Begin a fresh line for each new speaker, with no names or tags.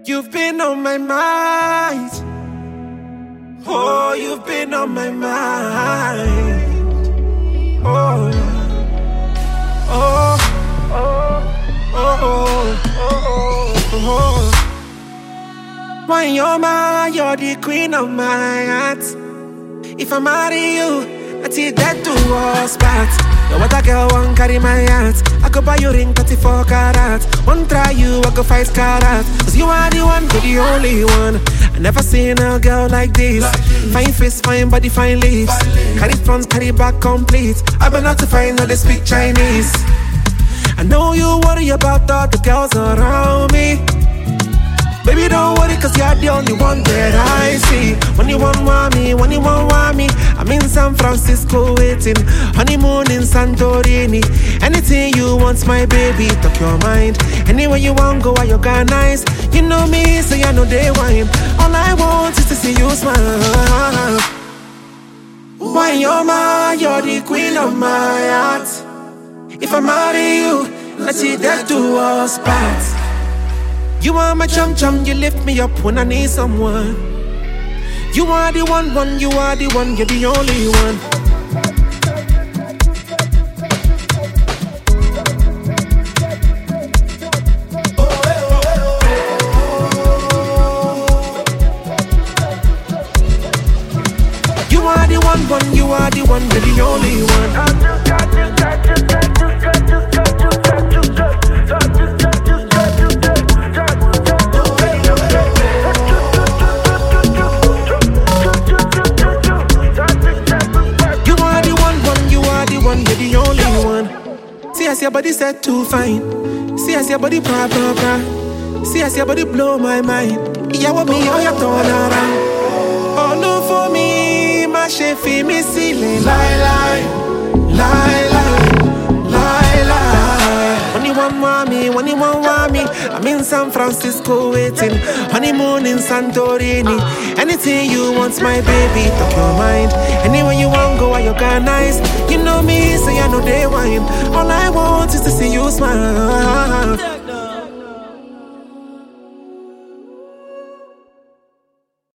You've been on my mind. Oh, you've been on my mind. Oh, oh, oh, oh, oh, oh. When you're mine, you're the queen of my heart. If I marry you, I take that to us spot. Now what a girl won't carry my heart. I could buy you ring 34 carat. One try you, I go 5 carat. Cause you are the one, you're the only one. I never seen a girl like this. Fine face, fine body, fine lips. Carry front, carry back complete. I've been out to find out they speak Chinese. I know you worry about all the girls around me. Baby, don't worry, cause you're the only one that I see. When you want me, when you want me, I'm in San Francisco waiting. Honeymoon in Santorini. Anything you want, my baby, talk your mind. Anywhere you want, go, you got nice. You know me, so you know they wine. All I want is to see you smile. When you're mine, you're the queen of my heart. If I marry you, let's see that do us part. You are my chum, you lift me up when I need someone. You are the one, you are the one, you're the only one. You are the one, you are the one, you're the only one. See as your body set too fine. See as your body bra. See as your body blow my mind. Yeah, what me how you turn around. Oh no for me, my chef me silly. Lie. When you want me, I'm in San Francisco waiting. Honeymoon in Santorini. Anything you want, my baby, talk your mind. Anywhere you want, go, you got nice. You know me, so you know they wine. All I want is to see you smile.